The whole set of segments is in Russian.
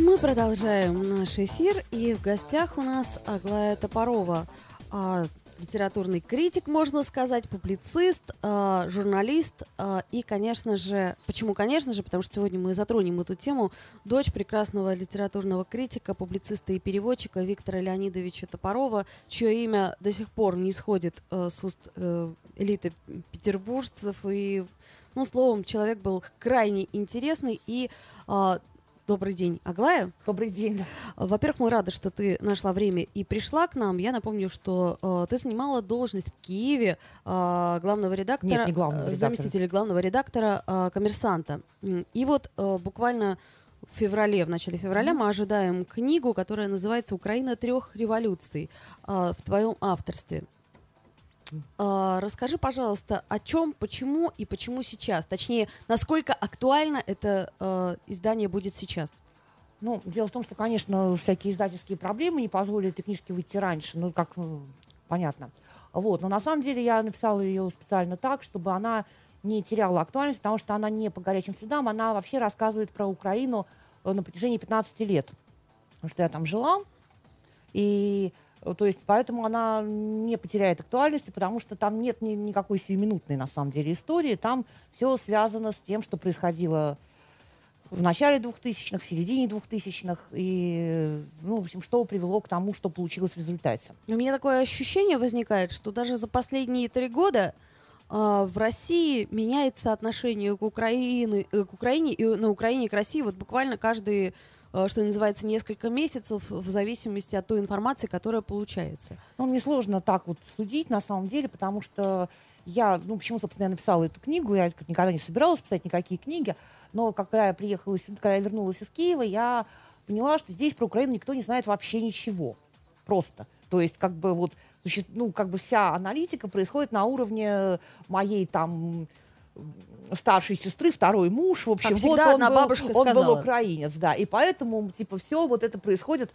Мы продолжаем наш эфир, и в гостях у нас Аглая Топорова, литературный критик, можно сказать, публицист, журналист и, конечно же, почему, конечно же, потому что сегодня мы затронем эту тему, дочь прекрасного литературного критика, публициста и переводчика Виктора Леонидовича Топорова, чье имя до сих пор не сходит с уст элиты петербуржцев, и, ну, словом, человек был крайне интересный и... Добрый день, Аглая. Добрый день. Во-первых, мы рады, что ты нашла время и пришла к нам. Я напомню, что ты занимала должность в Киеве главного редактора, Нет, не главного редактора. Заместителя главного редактора «Коммерсанта». И вот буквально в начале февраля мы ожидаем книгу, которая называется «Украина трех революций» в твоем авторстве. Расскажи, пожалуйста, о чем, почему и почему сейчас? Точнее, насколько актуально это издание будет сейчас? Ну, дело в том, что, конечно, всякие издательские проблемы не позволили этой книжке выйти раньше, понятно. Вот, но на самом деле я написала ее специально так, чтобы она не теряла актуальность, потому что она не по горячим следам, она вообще рассказывает про Украину на протяжении 15 лет. Потому что я там жила, и... То есть поэтому она не потеряет актуальности, потому что там нет никакой сиюминутной, на самом деле, истории. Там все связано с тем, что происходило в начале 2000-х, в середине 2000-х. И, в общем, что привело к тому, что получилось в результате. У меня такое ощущение возникает, что даже за последние 3 года в России меняется отношение к Украине, и на Украине к России вот буквально каждые... что называется, несколько месяцев в зависимости от той информации, которая получается. Ну, мне сложно так вот судить, на самом деле, потому что почему, собственно, я написала эту книгу, я никогда не собиралась писать никакие книги, но когда я вернулась из Киева, я поняла, что здесь про Украину никто не знает вообще ничего. Просто. То есть, вся аналитика происходит на уровне моей там... старшей сестры, второй муж, в общем, как всегда, вот он был украинец, да, и поэтому, все вот это происходит,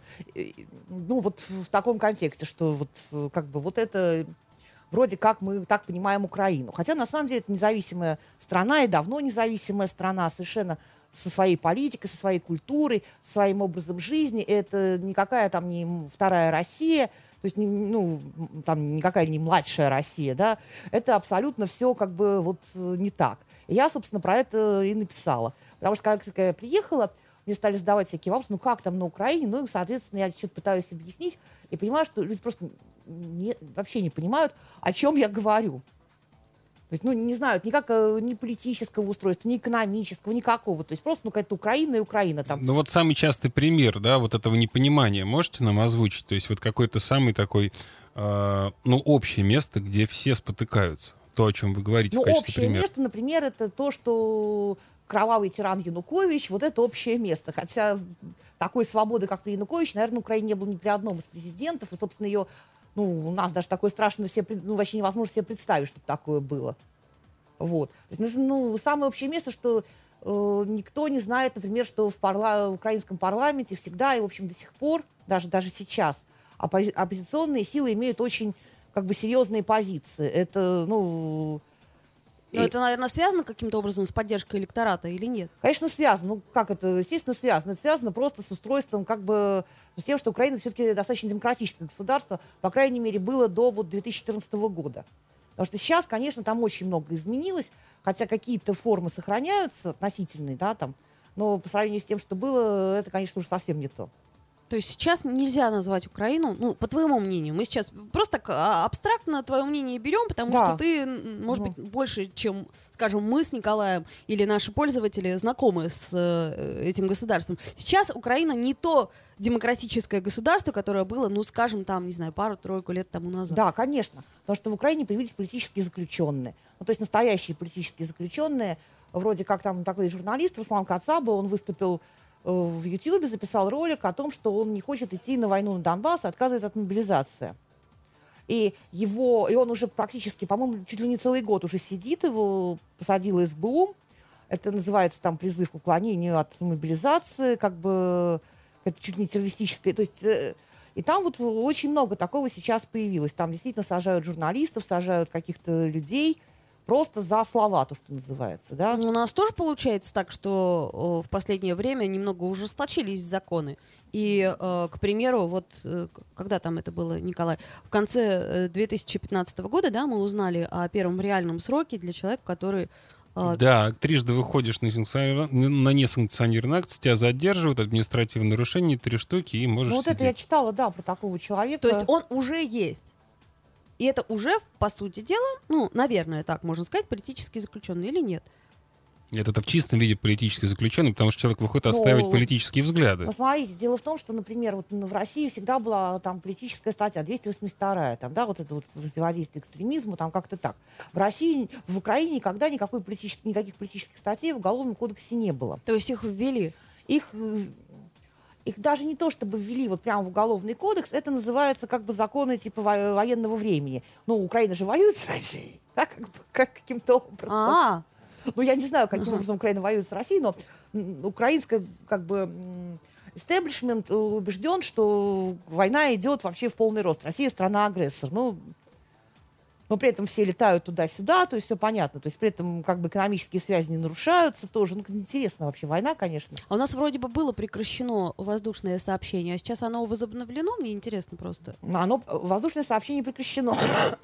в таком контексте, что это вроде как мы так понимаем Украину. Хотя, на самом деле, это независимая страна, и давно независимая страна, совершенно со своей политикой, со своей культурой, со своим образом жизни. Это никакая там не вторая Россия, то есть, там никакая не младшая Россия, да, это абсолютно все не так. И я, собственно, про это и написала. Потому что, когда я приехала, мне стали задавать всякие вопросы, как там на Украине, соответственно, я что-то пытаюсь объяснить, и понимаю, что люди просто вообще не понимают, о чем я говорю. То есть, не знают ни политического устройства, ни экономического, никакого. То есть просто, какая-то Украина и Украина там. Ну вот самый частый пример, да, вот этого непонимания можете нам озвучить? То есть вот какой-то самый такой, общее место, где все спотыкаются. То, о чем вы говорите в качестве общее примера. место, например, это то, что кровавый тиран Янукович, вот это общее место. Хотя такой свободы, как при Януковиче, наверное, в Украине не было ни при одном из президентов. И, собственно, ее... у нас даже такое страшно вообще невозможно себе представить, что такое было. Вот. То есть, самое общее место, что никто не знает, например, что в украинском парламенте всегда и, в общем, до сих пор, даже сейчас, оппозиционные силы имеют очень, серьезные позиции. Это, Но это, наверное, связано каким-то образом с поддержкой электората или нет? Конечно, связано. Естественно, связано. Это связано просто с устройством, с тем, что Украина все-таки достаточно демократическое государство, по крайней мере, было до 2014 года. Потому что сейчас, конечно, там очень много изменилось, хотя какие-то формы сохраняются относительные, да, там, но по сравнению с тем, что было, это, конечно, уже совсем не то. То есть сейчас нельзя назвать Украину, по твоему мнению, мы сейчас просто так абстрактно твое мнение берем, потому что ты, может быть, больше, чем, скажем, мы с Николаем или наши пользователи знакомы с этим государством. Сейчас Украина не то демократическое государство, которое было, скажем, там, не знаю, пару-тройку лет тому назад. Да, конечно, потому что в Украине появились политические заключенные. То есть настоящие политические заключенные, вроде как там такой журналист Руслан Кацаба, он выступил в Ютьюбе, записал ролик о том, что он не хочет идти на войну на Донбасс, отказывается от мобилизации. И он уже практически, по-моему, чуть ли не целый год уже сидит, его посадила СБУ. Это называется там призыв к уклонению от мобилизации, это чуть не террористическое. То есть, и там очень много такого сейчас появилось. Там действительно сажают журналистов, сажают каких-то людей, просто за слова, то, что называется, да. У нас тоже получается так, что в последнее время немного ужесточились законы. И, к примеру, вот когда там это было, Николай, в конце 2015 года, да, мы узнали о первом реальном сроке для человека, который... Да, трижды выходишь на несанкционированный акт, тебя задерживают, административное нарушение, 3 штуки, и можешь Вот сидеть. это я читала, да, про такого человека. То есть он уже есть. И это уже, по сути дела, ну, наверное, так можно сказать, политический заключенный или нет? Это в чистом виде политически заключенный, потому что человек выходит отстаивать политические взгляды. Ну, смотрите, дело в том, что, например, вот в России всегда была там политическая статья 282, там, да, вот это вот противодействие экстремизму, там как-то так. В России, в Украине никогда никаких политических статей в Уголовном кодексе не было. То есть их ввели? Их даже не то чтобы ввели вот прямо в Уголовный кодекс, это называется как бы законы типа военного времени. Ну, Украина же воюет с Россией, да, как каким-то образом. Ну, я не знаю, каким образом Украина воюет с Россией, но украинский как бы истеблишмент убежден, что война идет вообще в полный рост. Россия страна-агрессор. Но при этом все летают туда-сюда, то есть все понятно. То есть при этом как бы экономические связи не нарушаются тоже. Ну, интересно вообще война, конечно. А у нас вроде бы было прекращено воздушное сообщение, а сейчас оно возобновлено? Мне интересно просто. Воздушное сообщение прекращено.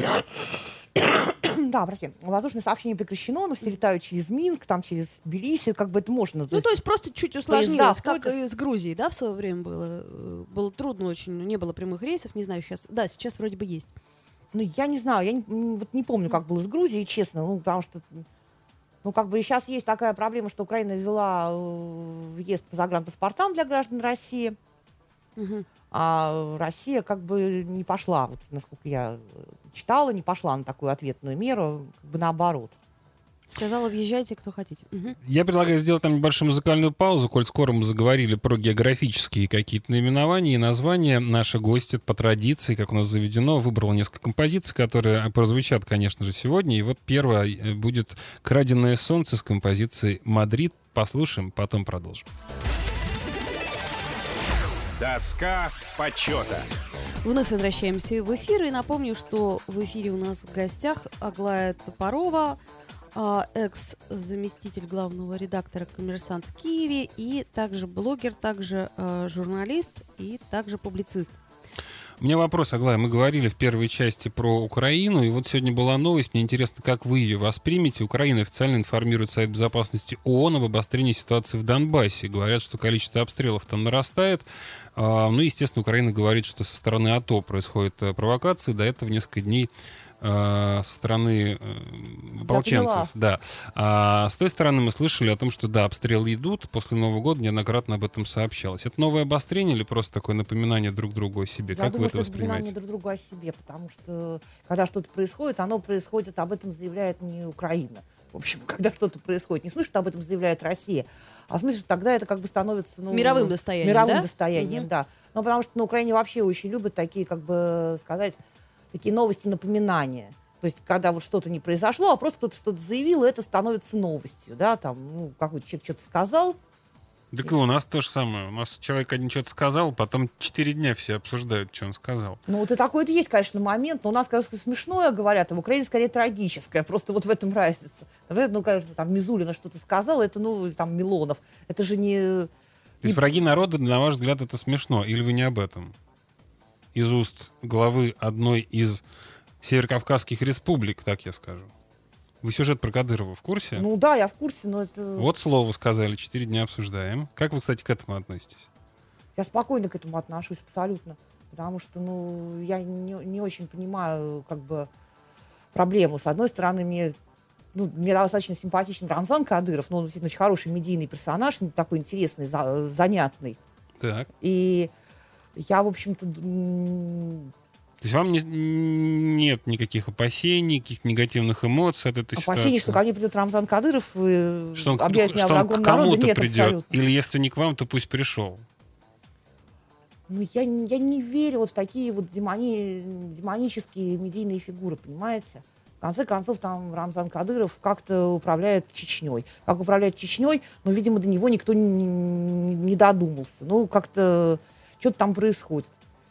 Да, прости. Воздушное сообщение прекращено, но все летают через Минск, там через Тбилиси, как бы это можно. То есть просто чуть усложнилось, как и с Грузией, да, в свое время было. Было трудно очень, не было прямых рейсов, не знаю, сейчас. Да, сейчас вроде бы есть. Ну, я не знаю, я не помню, как было с Грузией, честно, потому что, как бы сейчас есть такая проблема, что Украина ввела въезд по загранпаспортам для граждан России, а Россия как бы не пошла, вот, насколько я читала, не пошла на такую ответную меру, как бы наоборот. Сказала, въезжайте, кто хотите. Я предлагаю сделать там небольшую музыкальную паузу, коль скоро мы заговорили про географические какие-то наименования и названия. Наша гостья по традиции, как у нас заведено, выбрала несколько композиций, которые прозвучат, конечно же, сегодня. И вот первая будет «Краденое солнце» с композицией «Мадрид». Послушаем, потом продолжим. Доска почета. Вновь возвращаемся в эфир. И напомню, что в эфире у нас в гостях Аглая Топорова, экс-заместитель главного редактора «Коммерсант» в Киеве, и также блогер, также журналист и также публицист. У меня вопрос, Аглая. Мы говорили в первой части про Украину, и вот сегодня была новость. Мне интересно, как вы ее воспримете. Украина официально информирует Совет Безопасности ООН об обострении ситуации в Донбассе. Говорят, что количество обстрелов там нарастает. Ну, естественно, Украина говорит, что со стороны АТО происходят провокации. До этого несколько дней со стороны ополченцев. Да. А с той стороны мы слышали о том, что да, обстрелы идут. После Нового года неоднократно об этом сообщалось. Это новое обострение или просто такое напоминание друг другу о себе? Я как думаю, вы это что это напоминание воспринимаете? друг другу о себе, потому что когда что-то происходит, оно происходит, об этом заявляет не Украина. В общем, когда что-то происходит, не в смысле, что об этом заявляет Россия, а в смысле, что тогда это как бы становится мировым достоянием, мировым достоянием, да. Ну, потому что на Украине вообще очень любят такие, как бы сказать, такие новости, напоминания. То есть, когда вот что-то не произошло, а просто кто-то что-то заявил, и это становится новостью, да, там, какой-то человек что-то сказал. Так и у нас то же самое. У нас человек один что-то сказал, потом 4 дня все обсуждают, что он сказал. Ну, вот и такой-то есть, конечно, момент, но у нас, конечно, смешное говорят, а в Украине скорее трагическое, просто вот в этом разница. Например, ну, конечно, там Мизулина что-то сказала, это, ну, там, Милонов, это же не... То есть враги народа, на ваш взгляд, это смешно, или вы не об этом? Из уст главы одной из северокавказских республик, так я скажу. Вы сюжет про Кадырова в курсе? Ну да, я в курсе, но это... Вот слово сказали, 4 дня обсуждаем. Как вы, кстати, к этому относитесь? Я спокойно к этому отношусь, абсолютно. Потому что, ну, я не очень понимаю, как бы, проблему. С одной стороны, мне достаточно симпатичен Рамзан Кадыров, но он действительно очень хороший медийный персонаж, такой интересный, занятный. Так. И я, в общем-то... То есть вам нет никаких опасений, каких-то негативных эмоций от этой ситуации? Опасений, что ко мне придет Рамзан Кадыров и что он, объявит меня врагом к народа, кому-то нет, придет. абсолютно. Или если не к вам, то пусть пришел. Ну, я не верю вот в такие вот демонические медийные фигуры, понимаете? В конце концов, там Рамзан Кадыров как-то управляет Чечней. Как управляет Чечней, но, видимо, до него никто не додумался. Ну, как-то что-то там происходит.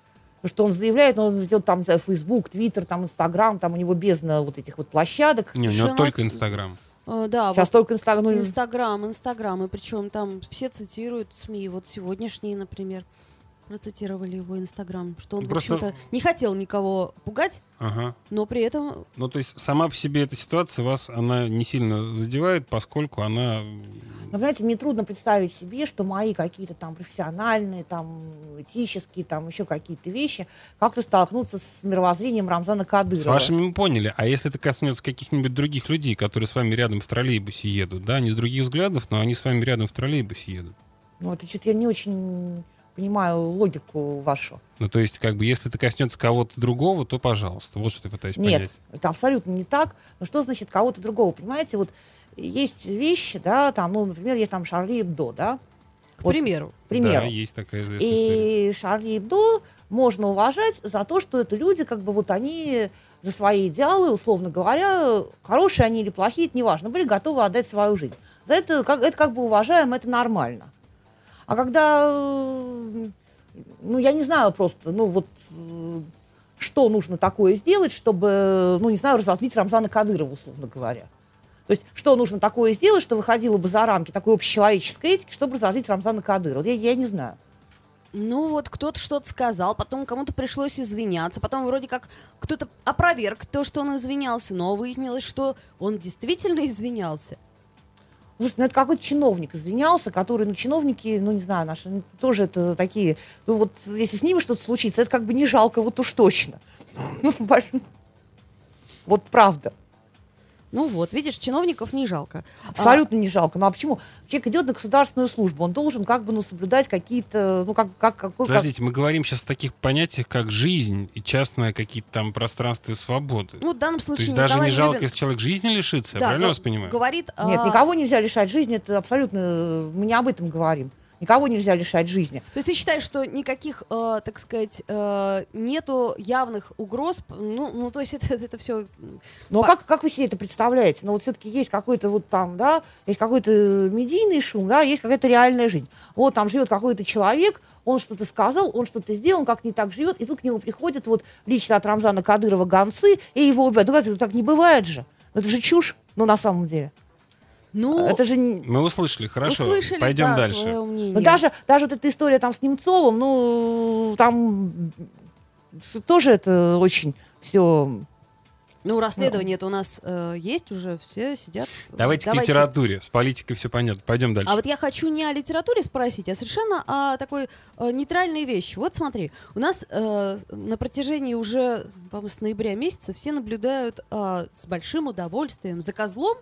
что он заявляет, он ведет там Facebook, Twitter, там Instagram, там у него бездна вот этих вот площадок. Не, у него только Инстаграм. Да, сейчас вот только Инстаграм. Инстаграм, и причем там все цитируют СМИ, вот сегодняшние, например, процитировали его Инстаграм, что он, Просто... в общем-то, не хотел никого пугать, но при этом... Ну, то есть сама по себе эта ситуация вас, она не сильно задевает, поскольку она... Но, знаете, мне трудно представить себе, что мои какие-то там профессиональные, там, этические, там, еще какие-то вещи как-то столкнутся с мировоззрением Рамзана Кадырова. С вашими мы поняли. А если это коснется каких-нибудь других людей, которые с вами рядом в троллейбусе едут, да, не с других взглядов, но они с вами рядом в троллейбусе едут? Ну, это что-то я не очень понимаю логику вашу. Ну, то есть, как бы, если это коснется кого-то другого, то пожалуйста. Вот что я пытаюсь понять. Нет, это абсолютно не так. Но что значит кого-то другого? Понимаете, вот есть вещи, да, там, ну, например, есть там Шарли Эбдо, да? К примеру. Да, есть такая известная история. И Шарли Эбдо можно уважать за то, что это люди, как бы, вот они за свои идеалы, условно говоря, хорошие они или плохие, это неважно, были готовы отдать свою жизнь. За это как бы уважаем, это нормально. А когда, ну, я не знаю просто, ну, вот, что нужно такое сделать, чтобы, ну, не знаю, разозлить Рамзана Кадырова, условно говоря. То есть, что нужно такое сделать, что выходило бы за рамки такой общечеловеческой этики, чтобы разозлить Рамзана Кадырова? Я не знаю. Ну вот кто-то что-то сказал, потом кому-то пришлось извиняться, потом вроде как кто-то опроверг то, что он извинялся, но выяснилось, что он действительно извинялся. Слушайте, ну это какой-то чиновник извинялся, который, ну, чиновники, ну, не знаю, наши, ну, тоже это такие, ну, вот, если с ними что-то случится, это как бы не жалко, вот уж точно. Вот правда. Ну вот, видишь, чиновников не жалко. Абсолютно не жалко. Ну а почему? Человек идет на государственную службу, он должен как бы, ну, соблюдать какие-то, ну, Подождите, мы говорим сейчас о таких понятиях, как жизнь и частное какие-то там пространства и свободы. Ну, в данном случае то есть даже не жалко, Гребин... если человек жизни лишится, да, я правильно вас понимаю? Говорит, Нет, никого нельзя лишать жизни, это абсолютно, мы не об этом говорим. Никого нельзя лишать жизни. То есть ты считаешь, что никаких, так сказать, нету явных угроз? Ну то есть это все... Ну, а как вы себе это представляете? Ну, вот все-таки есть какой-то вот там, да, есть какой-то медийный шум, да, есть какая-то реальная жизнь. Вот там живет какой-то человек, он что-то сказал, он что-то сделал, он как не так живет, и тут к нему приходят вот лично от Рамзана Кадырова гонцы, и его убивают. Ну, это так не бывает же. Это же чушь, ну, на самом деле. Ну, это же... Мы услышали, хорошо, услышали, пойдем да, дальше. Но даже вот эта история там с Немцовым, ну, там тоже это очень все... Ну, расследование-то у нас есть уже, все сидят. Давайте к литературе, с политикой все понятно, пойдем дальше. А вот я хочу не о литературе спросить, а совершенно о такой нейтральной вещи. Вот смотри, у нас на протяжении уже, по-моему, с ноября месяца все наблюдают с большим удовольствием за козлом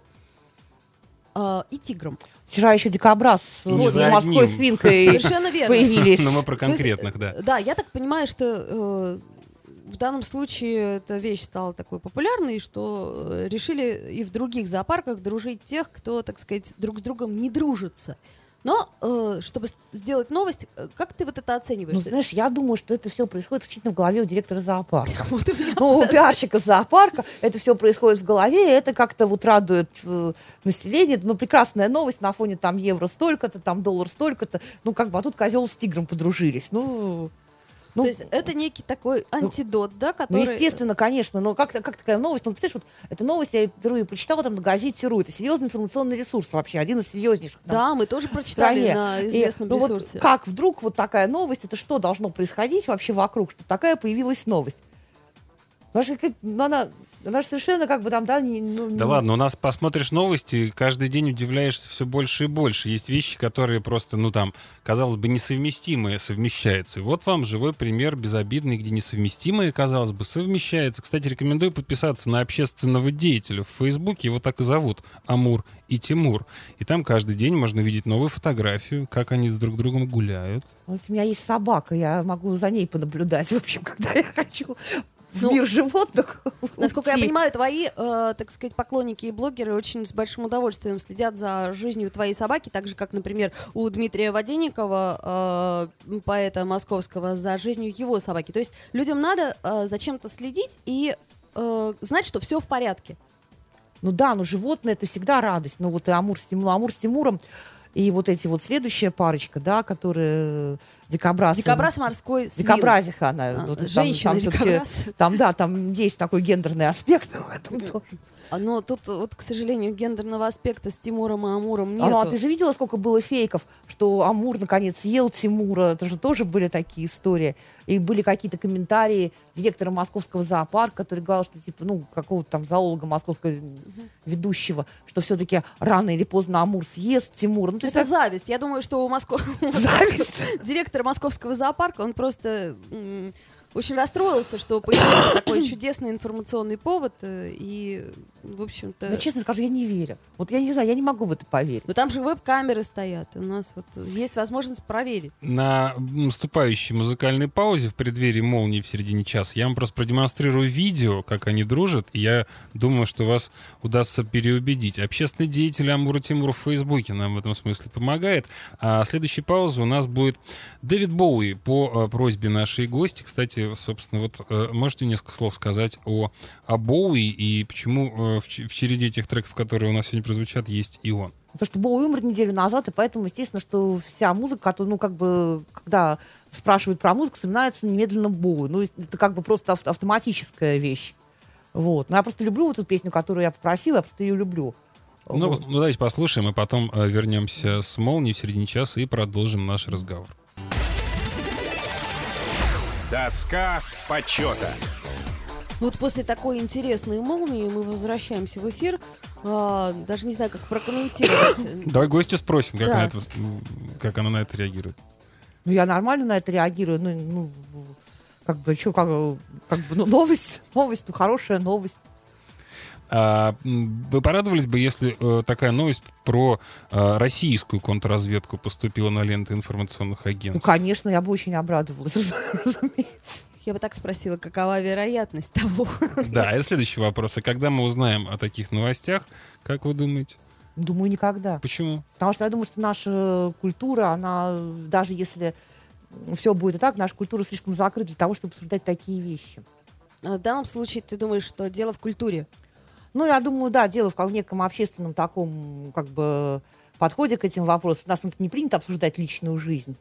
и тигром. Вчера еще дикобраз с морской свинкой появились. Но мы про конкретных, да. Да, я так понимаю, что в данном случае эта вещь стала такой популярной, что решили и в других зоопарках дружить тех, кто, так сказать, друг с другом не дружится. Но, чтобы сделать новость, как ты вот это оцениваешь? Ну, знаешь, я думаю, что это все происходит исключительно в голове у директора зоопарка. Ну, у пиарщика зоопарка это все происходит в голове, и это как-то вот радует население. Ну, прекрасная новость на фоне там евро столько-то, там доллар столько-то. Ну, как бы, а тут козел с тигром подружились. То есть это некий такой антидот, да, который... Ну, естественно, конечно, но как такая новость? Ну, представляешь, вот эта новость я впервые прочитала там на газете «Ру». Это серьезный информационный ресурс вообще, один из серьезнейших. Да, мы тоже прочитали на известном ресурсе. Вот как вдруг вот такая новость, это что должно происходить вообще вокруг, что такая появилась новость? Она же совершенно как бы там, да... Да ладно, у нас посмотришь новости, каждый день удивляешься все больше и больше. Есть вещи, которые просто, ну там, казалось бы, несовместимые совмещаются. И вот вам живой пример безобидный, где несовместимые, казалось бы, совмещаются. Кстати, рекомендую подписаться на общественного деятеля в Фейсбуке, его так и зовут, Амур и Тимур. И там каждый день можно видеть новую фотографию, как они с друг другом гуляют. Вот у меня есть собака, я могу за ней понаблюдать, в общем, когда я хочу... в мир животных. Насколько я понимаю, твои, так сказать, поклонники и блогеры очень с большим удовольствием следят за жизнью твоей собаки, так же, как, например, у Дмитрия Воденникова, поэта московского, за жизнью его собаки. То есть людям надо зачем-то следить и знать, что все в порядке. Ну да, но животное — это всегда радость. Ну вот и Амур с Тимуром, и вот эти вот следующая парочка, да, которые Дикобраз. Дикобраз морской свин. Дикобразиха она. Женщина-дикобраз. Там есть такой гендерный аспект в этом тоже. Но тут, вот, к сожалению, гендерного аспекта с Тимуром и Амуром нету. Ну, а ты же видела, сколько было фейков, что Амур, наконец, съел Тимура? Это же тоже были такие истории. И были какие-то комментарии директора московского зоопарка, который говорил, что, типа, какого-то там зоолога московского ведущего, что все-таки рано или поздно Амур съест Тимура. Ну, это зависть. Я думаю, что у директора московского зоопарка, он просто... очень расстроился, что появился такой чудесный информационный повод, и, в общем-то... Я честно скажу, я не верю. Вот я не знаю, я не могу в это поверить. Но там же веб-камеры стоят, у нас вот есть возможность проверить. На наступающей музыкальной паузе в преддверии молнии в середине часа я вам просто продемонстрирую видео, как они дружат, и я думаю, что вас удастся переубедить. Общественный деятель Амура Тимур в Фейсбуке нам в этом смысле помогает. А следующей паузы у нас будет Дэвид Боуи по просьбе нашей гости. Кстати, собственно, вот можете несколько слов сказать о Боуи и почему в череде тех треков, которые у нас сегодня прозвучат, есть и он? Потому что Боуи умер неделю назад, и поэтому, естественно, что вся музыка, когда спрашивают про музыку, вспоминается немедленно Боуи. Это как бы просто автоматическая вещь. Вот. Но я просто люблю вот эту песню, которую я попросила, я просто ее люблю. Давайте послушаем, и потом вернемся с молнией в середине часа и продолжим наш разговор. Доска почета. Вот после такой интересной молнии мы возвращаемся в эфир. Даже не знаю, как прокомментировать. Давай гостю спросим, как она на это реагирует. Я нормально на это реагирую. Новость, хорошая новость. Вы порадовались бы, если такая новость про российскую контрразведку поступила на ленты информационных агентств? Конечно, я бы очень обрадовалась, разумеется. Я бы так спросила, какова вероятность того? Да, это следующий вопрос. А когда мы узнаем о таких новостях, как вы думаете? Думаю, никогда. Почему? Потому что я думаю, что наша культура, она, даже если все будет и так, наша культура слишком закрыта для того, чтобы обсуждать такие вещи. В данном случае ты думаешь, что дело в культуре? Я думаю, да, дело в неком общественном таком, подходе к этим вопросам. У нас не принято обсуждать личную жизнь,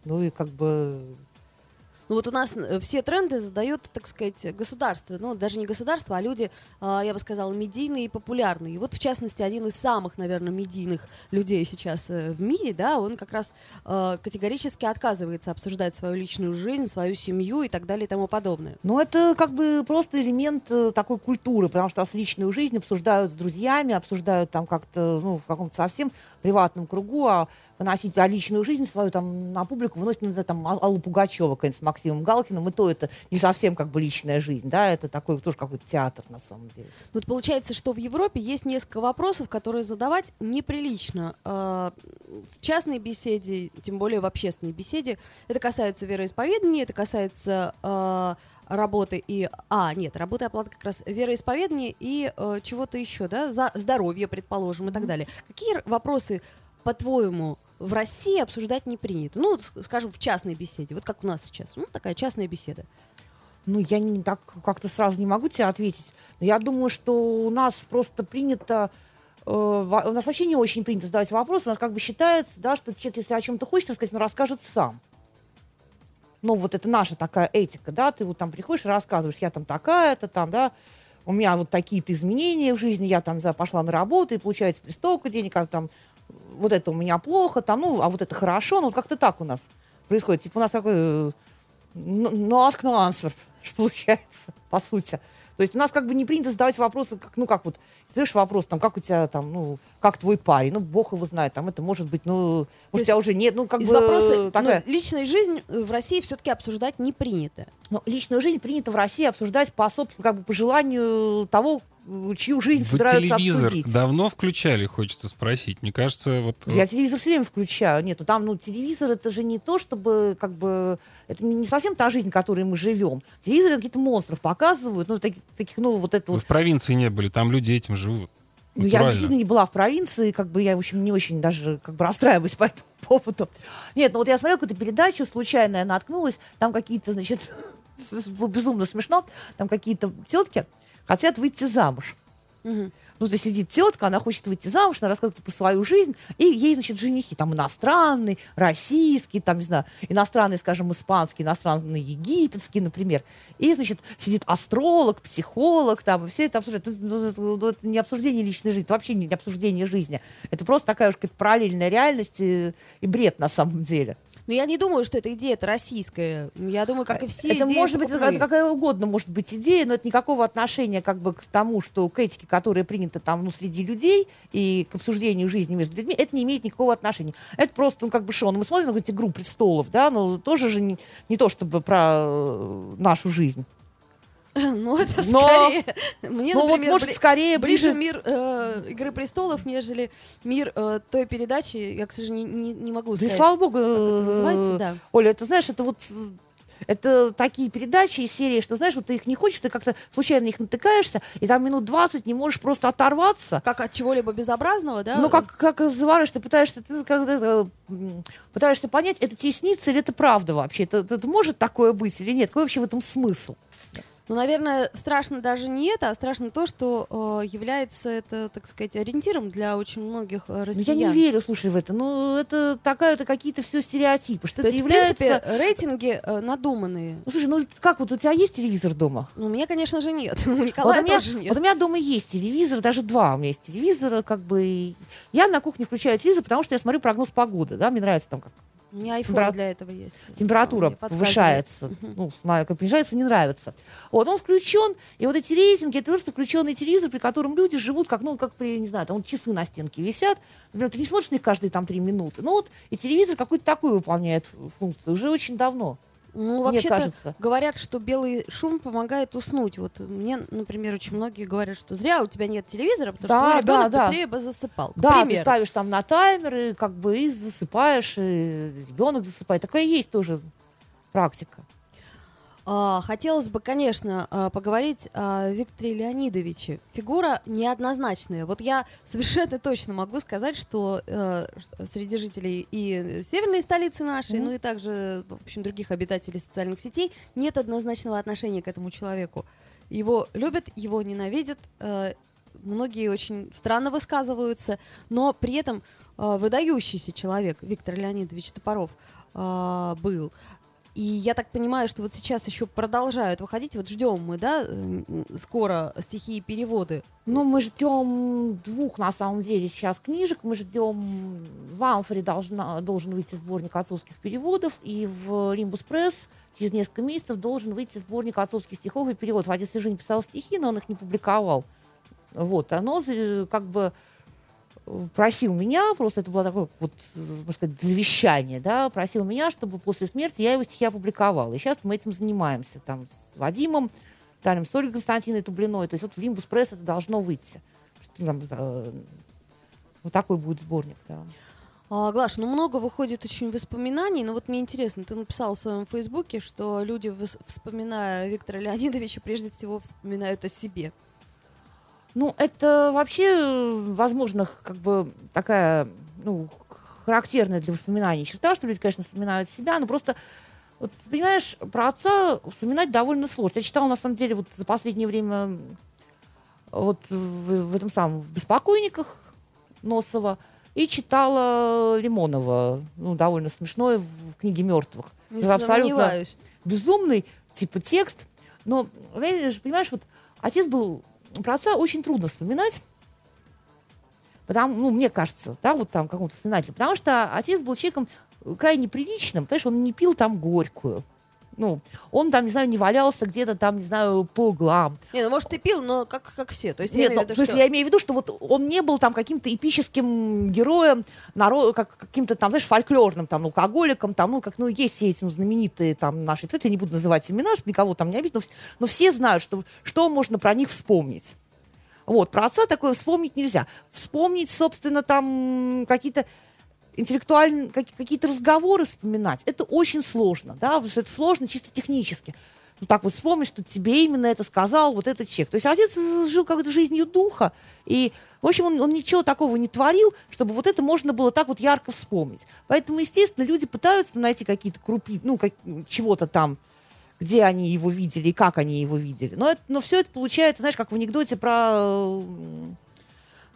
вот у нас все тренды задает, так сказать, государство. Даже не государство, а люди, я бы сказала, медийные и популярные. И вот, в частности, один из самых, наверное, медийных людей сейчас в мире, да, он как раз категорически отказывается обсуждать свою личную жизнь, свою семью и так далее и тому подобное. Это просто элемент такой культуры, потому что личную жизнь обсуждают с друзьями, обсуждают там как-то, в каком-то совсем приватном кругу, а выносить личную жизнь свою на публику выносит, Аллу Пугачеву, с Максимом Галкиным, и то это не совсем личная жизнь, да, это такой тоже какой-то театр на самом деле. Вот получается, что в Европе есть несколько вопросов, которые задавать неприлично в частной беседе, тем более в общественной беседе. Это касается вероисповедания, это касается работы и... работа и оплата как раз вероисповедания и чего-то еще, да, за здоровье, предположим, и так далее. Какие вопросы, по-твоему, в России обсуждать не принято? Скажем, в частной беседе. Вот как у нас сейчас. Такая частная беседа. Я не так как-то сразу не могу тебе ответить. Но я думаю, что у нас просто принято... у нас вообще не очень принято задавать вопросы. У нас считается, да, что человек, если о чем-то хочет сказать, расскажет сам. Это наша такая этика, да. Ты приходишь и рассказываешь, я такая-то, да. У меня такие-то изменения в жизни, я пошла на работу, и получается столько денег, вот это у меня плохо, а вот это хорошо, как-то так у нас происходит. У нас такой no ask, no answer получается, по сути. То есть у нас не принято задавать вопросы, задаешь вопрос, как у тебя как твой парень, Бог его знает, это может быть, может у тебя уже нет, из вопроса, такая... личную жизнь в России все-таки обсуждать не принято. Личную жизнь принято в России обсуждать по собственному, по желанию того, чью жизнь собираются обсудить. Вы телевизор давно включали, хочется спросить? Мне кажется, Я телевизор все время включаю. Нет, телевизор это же не то, чтобы это не совсем та жизнь, в которой мы живем. В телевизоре какие-то монстров показывают, Вы в провинции не были, там люди этим живут. Я действительно не была в провинции, я, в общем, не очень даже расстраиваюсь по этому поводу. Нет, я смотрела какую-то передачу, случайно я наткнулась, там какие-то, безумно смешно, там какие-то тетки хотят выйти замуж. Ну, то есть сидит тетка, она хочет выйти замуж, она рассказывает про свою жизнь, и ей, значит, женихи там иностранные, российские, там, не знаю, иностранные, скажем, испанские, иностранные египетские, например. И, значит, сидит астролог, психолог, там, и все это обсуждают. Это не обсуждение личной жизни, это вообще не обсуждение жизни. Это просто такая уж какая-то параллельная реальность и бред на самом деле. Но я не думаю, что эта идея-то российская. Я думаю, как и все это идеи может быть покупные. какая угодно может быть идея, но это никакого отношения как бы к тому, что к этике, которая принята там, ну, среди людей, и к обсуждению жизни между людьми, это не имеет никакого отношения. Это просто, ну, как бы шоу. Ну, мы смотрим на «Игру престолов», да, но тоже же не то чтобы про нашу жизнь. Ну, это скорее... Мне, ну, например, вот, может, скорее ближе мир «Игры престолов», нежели мир той передачи. Я, к сожалению, не могу сказать. Да, слава богу. Называется, да. Оля, это, знаешь, это вот... Это такие передачи из серии, что, знаешь, вот ты их не хочешь, ты как-то случайно их натыкаешься, и там минут 20 не можешь просто оторваться. Как от чего-либо безобразного, да? Ну, как завариваешь, ты пытаешься понять, это тебе снится или это правда вообще? Это может такое быть или нет? Какой вообще в этом смысл? Ну, наверное, страшно даже не это, а страшно то, что является это, так сказать, ориентиром для очень многих россиян. Я не верю, слушай, в это. Ну, это какие-то все стереотипы. Что то это есть, является... в принципе, рейтинги надуманные. Ну, слушай, ну как вот у тебя есть телевизор дома? Ну, у меня, конечно же, нет. У Николая тоже нет. Вот у меня дома есть телевизор, даже два у меня есть телевизора, как бы. Я на кухне включаю телевизор, потому что я смотрю прогноз погоды, да, мне нравится там как. У меня iPhone для этого есть. Температура повышается, ну, смотрю, как понижается, не нравится. Вот, он включен, и вот эти рейтинги, это просто включенный телевизор, при котором люди живут, как, ну, как при, не знаю, там вот часы на стенке висят, например, ты не смотришь на них каждые там 3 минуты, ну вот, и телевизор какую-то такую выполняет функцию уже очень давно. Ну, вообще-то говорят, что белый шум помогает уснуть. Вот мне, например, очень многие говорят, что зря у тебя нет телевизора, потому что твой ребенок быстрее бы засыпал. Да, ты ставишь там на таймер, и как бы и засыпаешь, и ребенок засыпает. Такая есть тоже практика. Хотелось бы, конечно, поговорить о Викторе Леонидовиче. Фигура неоднозначная. Вот я совершенно точно могу сказать, что среди жителей и северной столицы нашей, ну и также, в общем, других обитателей социальных сетей нет однозначного отношения к этому человеку. Его любят, его ненавидят. Многие очень странно высказываются, но при этом выдающийся человек Виктор Леонидович Топоров был. И я так понимаю, что вот сейчас еще продолжают выходить. Вот ждем мы, да, скоро стихи и переводы. Ну, мы ждем 2, на самом деле, сейчас книжек. Мы ждем... В Амфоре должен выйти сборник отцовских переводов. И в Лимбус Пресс через несколько месяцев должен выйти сборник отцовских стихов и переводов. Отец Женя писал стихи, но он их не публиковал. Вот, оно как бы... просил меня, просто это было такое, вот, можно сказать, завещание, да, просил меня, чтобы после смерти я его стихи опубликовала. И сейчас мы этим занимаемся, там, с Вадимом, там, с Ольгой Константиновной Тублиной. То есть вот в Лимбус Пресс это должно выйти. Что, там, вот такой будет сборник, да. Глаш, ну много выходит очень воспоминаний, но вот мне интересно, ты написал в своем фейсбуке, что люди, вспоминая Виктора Леонидовича, прежде всего вспоминают о себе. Ну, это вообще, возможно, как бы такая, ну, характерная для воспоминаний черта, что люди, конечно, вспоминают себя, но просто, вот, понимаешь, про отца вспоминать довольно сложно. Я читала, на самом деле, вот за последнее время вот в этом самом в «Беспокойниках» Носова и читала Лимонова, ну, довольно смешное, в «Книге мертвых». Не абсолютно безумный, типа, текст. Но, понимаешь, вот отец был... Про отца очень трудно вспоминать, потому, ну, мне кажется, да, вот там какому-то вспоминателю, потому что отец был человеком крайне приличным, понимаешь, он не пил там горькую, ну, он там, не знаю, не валялся где-то там, не знаю, по углам. Не, ну, может, и пил, но как все. То есть нет, я имею в виду, что вот он не был там каким-то эпическим героем, каким-то там, знаешь, фольклорным там алкоголиком, там, ну, как, ну, есть все эти знаменитые там наши писатели, я не буду называть имена, чтобы никого там не обидеть, но все знают, что можно про них вспомнить. Вот, про отца такое вспомнить нельзя. Вспомнить, собственно, там какие-то интеллектуальные, какие-то разговоры вспоминать, это очень сложно, да, потому что это сложно чисто технически. Ну, так вот вспомнить, что тебе именно это сказал вот этот человек. То есть отец жил какой-то жизнью духа, и, в общем, он ничего такого не творил, чтобы вот это можно было так вот ярко вспомнить. Поэтому, естественно, люди пытаются найти какие-то крупицы, ну, чего-то там, где они его видели и как они его видели. Но все это получается, знаешь, как в анекдоте про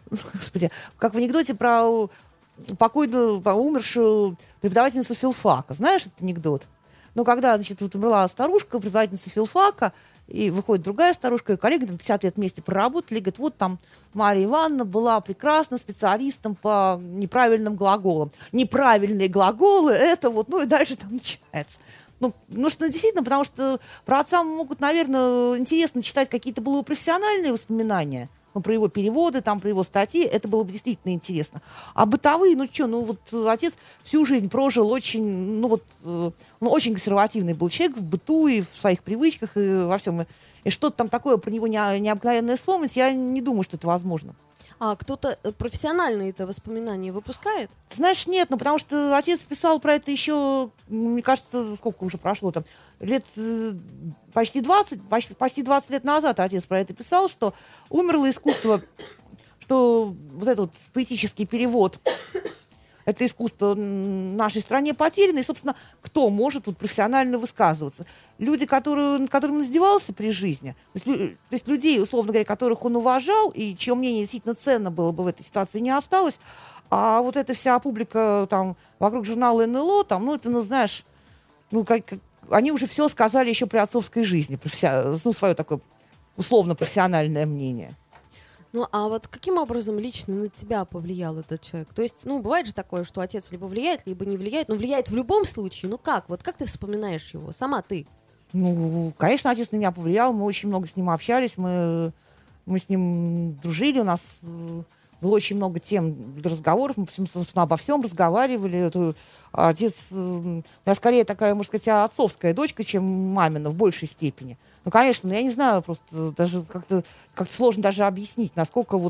господи, как в анекдоте про покойную, умершую преподавательницу филфака. Знаешь этот анекдот? Но когда, значит, вот умерла старушка, преподавательница филфака, и выходит другая старушка, и коллеги там 50 лет вместе проработали, и говорит, вот там Мария Ивановна была прекрасна специалистом по неправильным глаголам. Неправильные глаголы, это вот, ну и дальше там начинается. Ну, что действительно, потому что про отца могут, наверное, интересно читать какие-то были профессиональные воспоминания, про его переводы, там, про его статьи, это было бы действительно интересно. А бытовые, отец всю жизнь прожил очень, очень консервативный был человек в быту и в своих привычках, и во всем. И что-то там такое про него необыкновенное вспомнить, я не думаю, что это возможно. А кто-то профессионально это воспоминание выпускает? Знаешь, нет, потому что отец писал про это еще, мне кажется, сколько уже прошло там, почти 20 лет назад отец про это писал, что умерло искусство, что вот этот поэтический перевод, это искусство в нашей стране потеряно, и, собственно, кто может тут профессионально высказываться? Люди, над которыми он издевался при жизни, то есть людей, условно говоря, которых он уважал, и чье мнение действительно ценно было бы в этой ситуации, не осталось, а вот эта вся публика там вокруг журнала НЛО, там, знаешь, они уже все сказали еще при отцовской жизни, свое такое условно-профессиональное мнение. Ну, а вот каким образом лично на тебя повлиял этот человек? То есть, бывает же такое, что отец либо влияет, либо не влияет, но влияет в любом случае. Как? Вот как ты вспоминаешь его? Сама ты? Конечно, отец на меня повлиял, мы очень много с ним общались, мы с ним дружили, у нас было очень много тем для разговоров, мы, собственно, обо всем разговаривали. Отец, я скорее такая, можно сказать, отцовская дочка, чем мамина в большей степени. Конечно, я не знаю, просто даже как-то сложно даже объяснить, насколько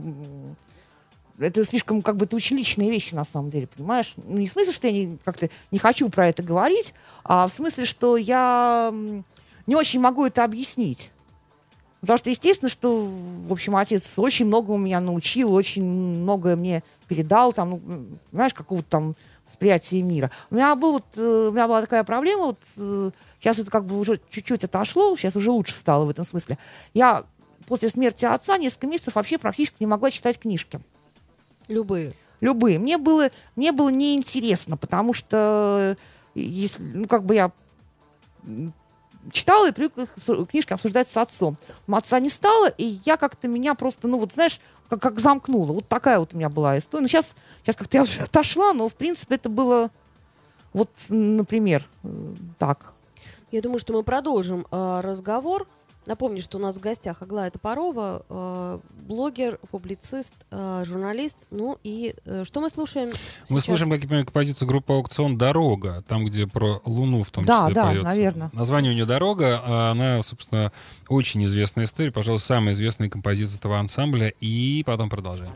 это слишком, это очень личные вещи на самом деле, понимаешь? Не в смысле, что я как-то не хочу про это говорить, а в смысле, что я не очень могу это объяснить. Потому что, естественно, что, в общем, отец очень многому меня научил, очень многое мне передал, знаешь, какого-то там восприятия мира. У меня была такая проблема, сейчас это уже чуть-чуть отошло, сейчас уже лучше стало в этом смысле. Я после смерти отца несколько месяцев вообще практически не могла читать книжки. Любые? Любые. Мне было неинтересно, потому что если, я читала и привыкла книжки обсуждать с отцом. Но отца не стало, и я как-то меня просто, знаешь, как замкнула. Вот такая вот у меня была история. Сейчас как-то я уже отошла, но, в принципе, это было, например, так. Я думаю, что мы продолжим разговор. Напомню, что у нас в гостях Аглая Топорова, блогер, публицист, журналист. И что мы слушаем Мы сейчас? слушаем, как я понимаю, композицию группы «Аукцион» «Дорога», там, где про Луну в том числе поется. Да, наверное. Название у нее «Дорога», а она, собственно, очень известная история, пожалуй, самая известная композиция этого ансамбля, и потом продолжаем.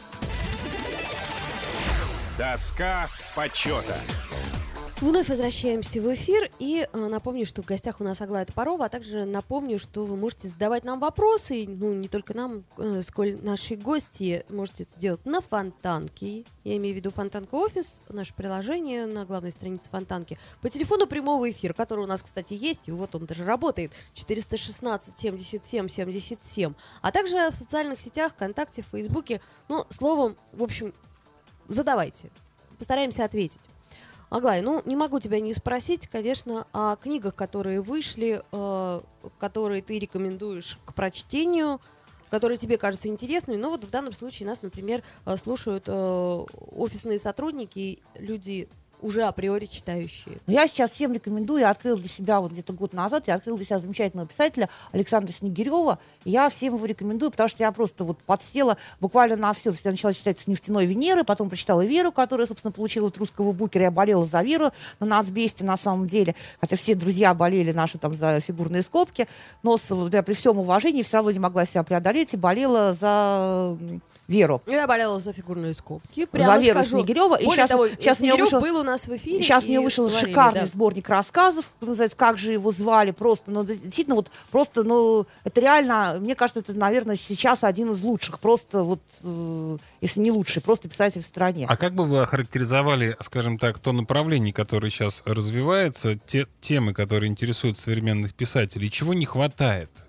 Доска почета. Вновь возвращаемся в эфир, и напомню, что в гостях у нас Аглая Топорова, а также напомню, что вы можете задавать нам вопросы, не только нам, сколь наши гости, можете это сделать на Фонтанке, я имею в виду Фонтанка Офис, наше приложение на главной странице Фонтанки, по телефону прямого эфира, который у нас, кстати, есть, и вот он даже работает, 416-77-77, а также в социальных сетях, ВКонтакте, в Фейсбуке, словом, в общем, задавайте, постараемся ответить. Аглая, не могу тебя не спросить, конечно, о книгах, которые вышли, которые ты рекомендуешь к прочтению, которые тебе кажутся интересными. Но в данном случае нас, например, слушают офисные сотрудники, люди уже априори читающие. Я сейчас всем рекомендую, я открыла для себя, где-то год назад, я открыла для себя замечательного писателя Александра Снегирева, и я всем его рекомендую, потому что я просто подсела буквально на все. Я начала читать с «Нефтяной Венеры», потом прочитала «Веру», которую, собственно, получила от русского букера. Я болела за Веру на нацбесте, на самом деле, хотя все друзья болели наши там за фигурные скобки, но я при всем уважении все равно не могла себя преодолеть и болела за Веру. Я болела за фигурные скобки. За Веру Снегирева. И сейчас Снегирев был у нас в эфире. Сейчас у нее вышел шикарный сборник рассказов, называется «Как же его звали». Просто, действительно, это реально, мне кажется, это, наверное, сейчас один из лучших, просто если не лучший, просто писатель в стране. А как бы вы охарактеризовали, скажем так, то направление, которое сейчас развивается, те темы, которые интересуют современных писателей, чего не хватает?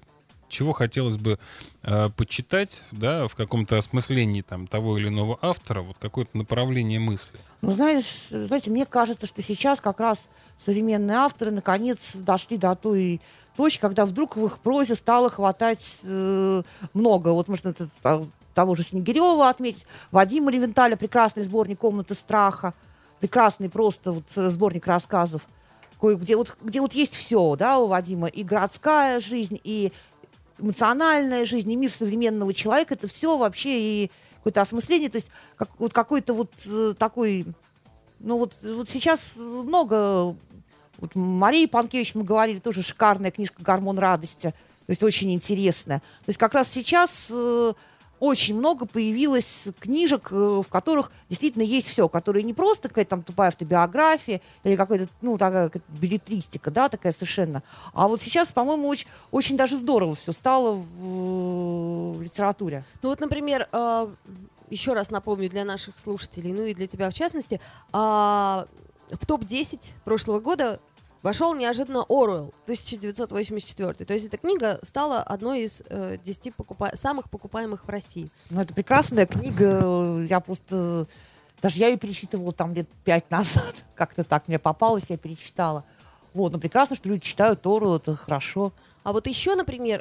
чего хотелось бы почитать, да, в каком-то осмыслении там, того или иного автора, вот какое-то направление мысли? Ну, знаете, мне кажется, что сейчас как раз современные авторы наконец дошли до той точки, когда вдруг в их прозе стало хватать много. Вот можно того же Снегирева отметить, Вадима Левенталя, прекрасный сборник «Комнаты страха», прекрасный просто вот сборник рассказов, где вот есть все, да, у Вадима, и городская жизнь, и эмоциональная жизнь, и мир современного человека, это все вообще и какое-то осмысление, то есть вот какой-то вот такой, ну вот сейчас много, вот Мария Панкевич, мы говорили, тоже шикарная книжка «Гормон радости», то есть очень интересная. То есть как раз сейчас очень много появилось книжек, в которых действительно есть все, которые не просто какая-то там тупая автобиография или какая-то, ну, такая беллетристика, да, такая совершенно. А вот сейчас, по-моему, очень даже здорово все стало в литературе. Ну вот, например, еще раз напомню для наших слушателей, ну и для тебя в частности, в топ-10 прошлого года вошел неожиданно Оруэлл, 1984. То есть эта книга стала одной из 10 самых покупаемых в России. Ну, это прекрасная книга. Я ее перечитывала там лет 5 назад. Как-то так мне попалось, я перечитала. Вот, ну прекрасно, что люди читают Оруэлла, это хорошо. А вот еще, например...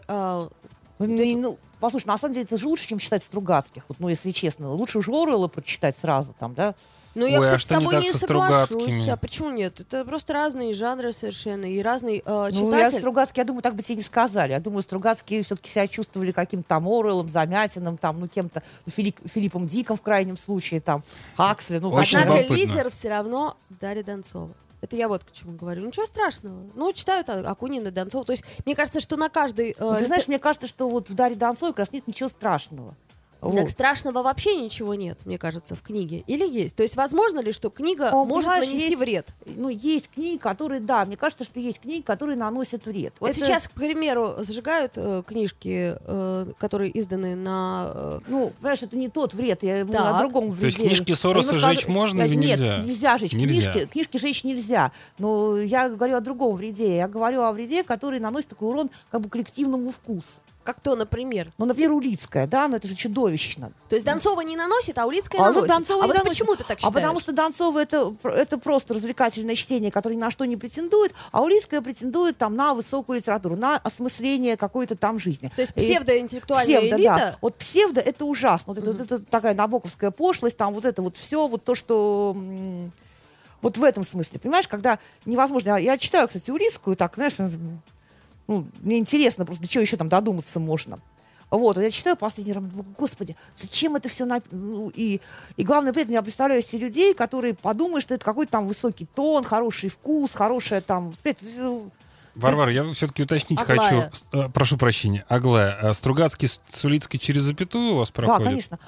послушай, на самом деле это же лучше, чем читать Стругацких. Вот, ну, если честно. Лучше уже Оруэлла прочитать сразу там, да? Ну, я, кстати, с тобой не соглашусь. А почему нет? Это просто разные жанры совершенно, и разный читатель. Ну, я Стругацкий, я думаю, так бы тебе не сказали. Я думаю, Стругацкие все-таки себя чувствовали каким-то там Оруэллом, Замятиным, там, ну, кем-то, Филиппом Диком в крайнем случае, там, Хаксли. Ну, однако лидер все равно Дарья Донцова. Это я вот к чему говорю. Ничего страшного. Ну, читают Акунина, Донцова. То есть, мне кажется, что на каждый... Ты знаешь, мне кажется, что вот в Дарье Донцовой как раз нет ничего страшного. Так страшного вообще ничего нет, мне кажется, в книге. Или есть? То есть возможно ли, что книга может нанести вред? Ну, есть книги, которые, да, мне кажется, что есть книги, которые наносят вред. Вот сейчас, к примеру, сжигают книжки, которые изданы на... Ну, понимаешь, это не тот вред, я о другом вреде. То есть книжки Сороса жечь можно или нельзя? Нет, нельзя жечь. Книжки жечь нельзя. Но я говорю о другом вреде. Я говорю о вреде, который наносит такой урон как бы коллективному вкусу. Как то, например? Ну, например, Улицкая, да, но это же чудовищно. То есть Донцова не наносит, а Улицкая наносит. Вот почему ты так считаешь? А потому что Донцова это просто развлекательное чтение, которое ни на что не претендует, а Улицкая претендует там на высокую литературу, на осмысление какой-то там жизни. То есть псевдоинтеллектуальная элита? Да. Вот псевдо — это ужасно. Вот это такая набоковская пошлость, там вот это вот все, вот то, что... Вот в этом смысле, понимаешь, когда невозможно... Я читаю, кстати, Улицкую, так, знаешь... Ну, мне интересно просто, до чего еще там додуматься можно. Вот, я читаю последний роман, господи, зачем это все и главное, при этом я представляю себе людей, которые подумают, что это какой-то там высокий тон, хороший вкус, хорошая там... Варвара, я все-таки уточнить хочу. Прошу прощения. Аглая, Стругацкий с Улицкой через запятую у вас проходит? Да, конечно.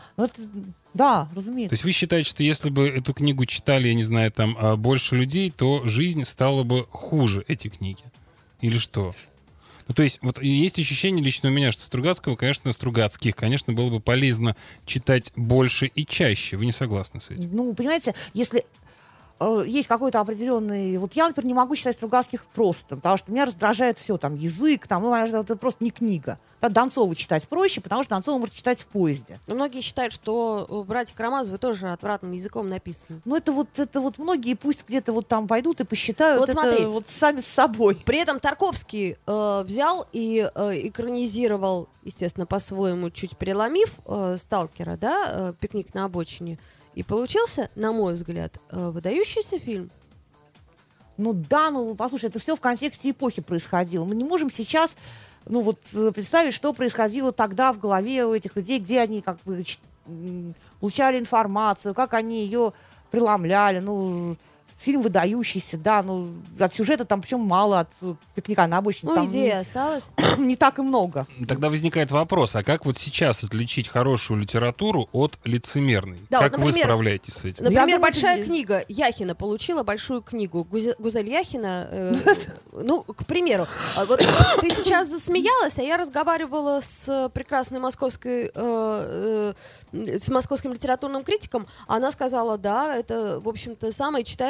Да, разумеется. То есть вы считаете, что если бы эту книгу читали, я не знаю, там больше людей, то жизнь стала бы хуже эти книги? Или что? Ну, то есть, вот есть ощущение лично у меня, что Стругацких, конечно, было бы полезно читать больше и чаще. Вы не согласны с этим? Ну, понимаете, если есть какой-то определенный... Вот я, например, не могу читать Стругацких просто, потому что меня раздражает все, там, язык, там, ну, это просто не книга. Да, Донцову читать проще, потому что Донцову можно читать в поезде. Но многие считают, что «Братья Карамазовы» тоже отвратным языком написаны. Ну, это вот многие пусть где-то вот там пойдут и посчитают вот смотри, это вот сами с собой. При этом Тарковский взял и экранизировал, естественно, по-своему, чуть переломив «Сталкера», да, «Пикник на обочине». И получился, на мой взгляд, выдающийся фильм. Ну да, ну послушай, это все в контексте эпохи происходило. Мы не можем сейчас, ну вот, представить, что происходило тогда в голове у этих людей, где они как бы получали информацию, как они ее преломляли. Ну, фильм выдающийся, да, ну, от сюжета там причем мало, от «Пикника на обочине». Ну, там, идея осталась. Не так и много. Тогда возникает вопрос, а как вот сейчас отличить хорошую литературу от лицемерной? Да, как вот, например, вы справляетесь с этим? Например, большая книга Яхина получила большую книгу. Гузель Яхина, ну, к примеру. Вот ты сейчас засмеялась, а я разговаривала с прекрасной московским литературным критиком. Она сказала, да, это, в общем-то, самая читаемая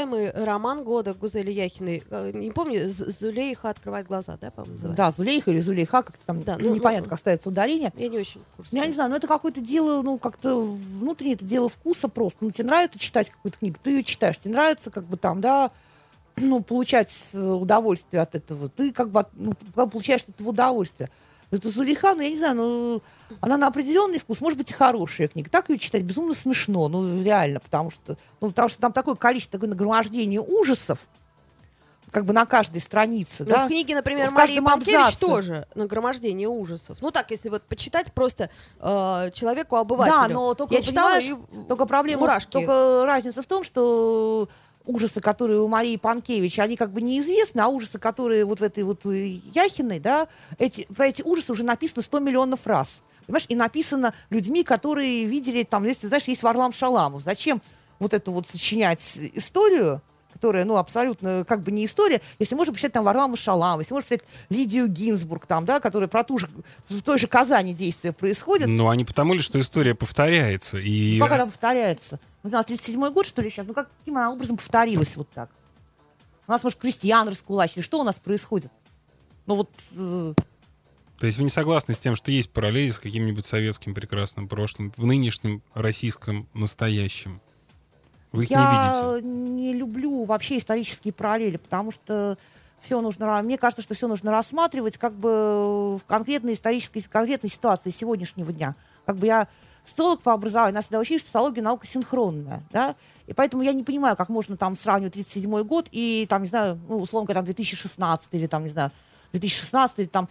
незабываемый роман года Гузели Яхиной. Не помню, «Зулейха открывает глаза», да, по-моему, называется? Да, Зулейха или Зулейха, как-то там Да, непонятно, как ставится ударение. Я не очень в курсе. Я не знаю, но это какое-то дело, ну, как-то внутреннее, это дело вкуса просто. Ну, тебе нравится читать какую-то книгу, ты ее читаешь. Тебе нравится, как бы там, да, ну, получать удовольствие от этого. Ты как бы получаешь от этого удовольствие. Это Зулейха, ну, я не знаю, ну, она на определенный вкус, может быть, и хорошая книга. Так ее читать безумно смешно, ну, реально, потому что там такое количество, такое нагромождение ужасов, как бы на каждой странице, Но да. в книге, например, в Марии каждом Панкевич абзаце. тоже нагромождение ужасов. Ну так, если вот почитать просто человеку-обывателю. Да, но только, я читала, понимаешь, только проблема, мурашки. только разница в том, что ужасы, которые у Марии Панкевич, они как бы неизвестны, а ужасы, которые вот в этой вот Яхиной, да, про эти ужасы уже написано 100 миллионов раз. Понимаешь, и написано людьми, которые видели, там, если, знаешь, есть Варлам Шаламов. Зачем вот эту вот сочинять историю, которая, ну, абсолютно как бы не история, если можно почитать там Варлама Шаламова, если можно почитать Лидию Гинзбург, там, да, которая в той же Казани действия происходит. Ну, а не потому ли, что история повторяется? И... Как она повторяется? У нас 37-й год, что ли, сейчас? Ну, каким она образом повторилась вот так? У нас, может, крестьян раскулачили. Что у нас происходит? Ну, вот... То есть вы не согласны с тем, что есть параллели с каким-нибудь советским прекрасным прошлым в нынешнем российском настоящем? Вы их не видите? Я не люблю вообще исторические параллели, потому что все нужно, мне кажется, что все нужно рассматривать как бы в конкретной конкретной ситуации сегодняшнего дня. Как бы я социолог по образованию, нас всегда учили, что социология наука синхронная, да, и поэтому я не понимаю, как можно там сравнивать 37-й год и там, не знаю, ну, условно говоря, там 2016 или там, не знаю, 2016 или там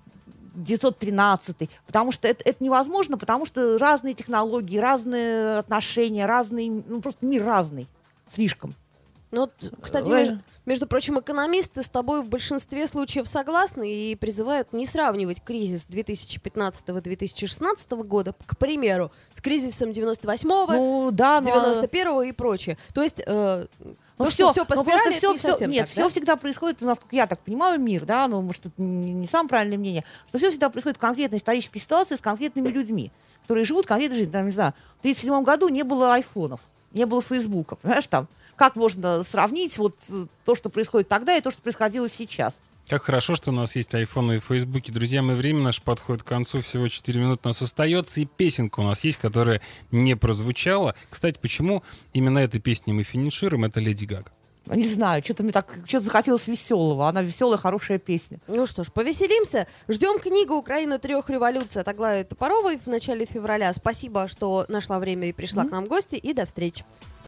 913, потому что это невозможно, потому что разные технологии, разные отношения, ну, просто мир разный, слишком. Ну, вот, кстати, между прочим, экономисты с тобой в большинстве случаев согласны и призывают не сравнивать кризис 2015-2016 года, к примеру, с кризисом 98-го, ну, да, 91-го и прочее. То есть... все по спирали, это не совсем нет, так, все да? всегда происходит, насколько я так понимаю, мир, да, ну, может, это не самое правильное мнение, что все всегда происходит в конкретной исторической ситуации с конкретными людьми, которые живут конкретной жизнью. Там, не знаю, в 1937 году не было айфонов, не было Фейсбука, понимаешь, там, как можно сравнить вот то, что происходит тогда, и то, что происходило сейчас? Как хорошо, что у нас есть айфоны и фейсбуки. Друзья, время наше подходит к концу. Всего 4 минуты у нас остается. И песенка у нас есть, которая не прозвучала. Кстати, почему именно этой песней мы финишируем? Это Леди Гага. Не знаю, что-то захотелось веселого. Она веселая, хорошая песня. Ну что ж, повеселимся. Ждем книгу «Украина трех революций» от Аглаи Топоровой в начале февраля. Спасибо, что нашла время и пришла к нам в гости. И до встречи.